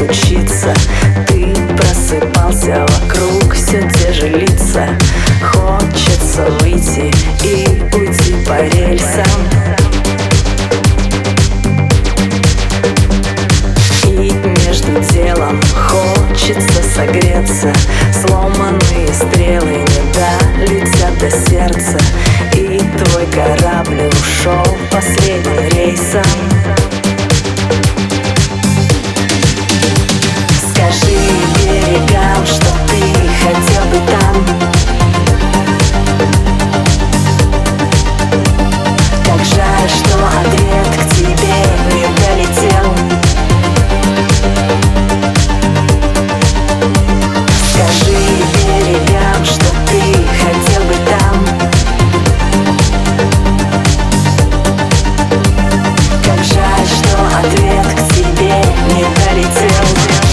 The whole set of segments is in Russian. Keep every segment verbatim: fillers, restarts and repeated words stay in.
случится. Ты просыпался, вокруг все те же лица. Хочется выйти и уйти по рельсам. И между делом хочется согреться. Сломанные стрелы не долетят до сердца, и твой корабль ушел последним рейсом. Скажи берегам, что ты хотел бы там. Как жаль, что ответ к тебе не долетел. Скажи берегам, что ты хотел бы там. Как жаль, что ответ к тебе не долетел.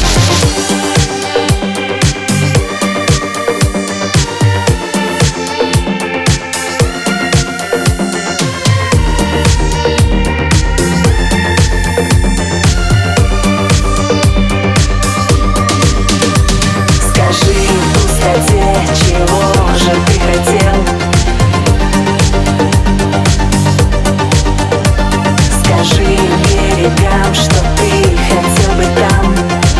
Чего же ты хотел? Скажи берегам, что ты хотел бы там.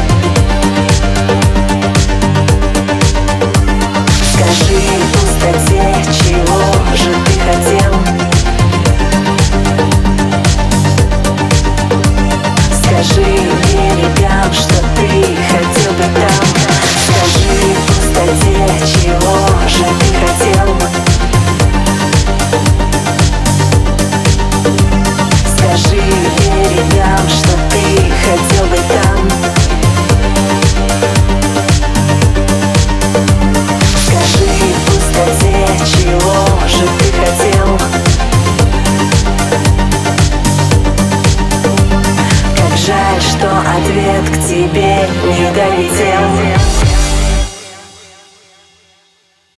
Скажи пустоте, чего же ты хотел? Скажи берегам, что ты хотел бы там. Скажи пустоте, чего же ты хотел? Скажи берегам, что ты хотел бы там. Скажи пустоте, чего же ты хотел? Как жаль, что ответ к тебе не долетел.